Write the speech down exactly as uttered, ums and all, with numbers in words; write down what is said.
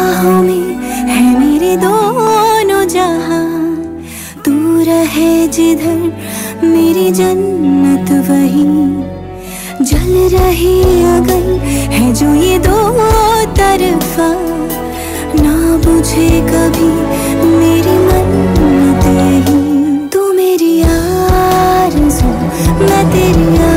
बाहों में है मेरे दोनों जहां, तू रहे जिधर मेरी जन्नत वहीं। जल रही अगन है जो ये दो तरफा, ना बुझे कभी मेरी मन्नत यही। तू मेरी आरज़ू मैं तेरी